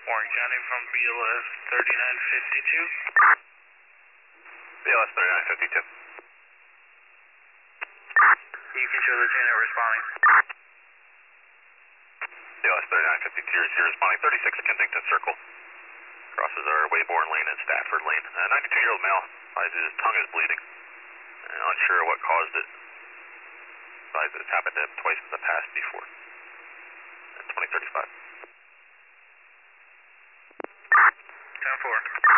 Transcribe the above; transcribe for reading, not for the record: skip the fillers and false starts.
Warren County from BLS 3952. BLS 3952. You can show the unit responding. BLS 3952, you're responding 36 Kensington Circle. Crosses our Wayborn Lane and Stafford Lane. 92-year-old male. His tongue is bleeding. Unsure what caused it. It's happened to him twice in the past before. At 2035. 10-4.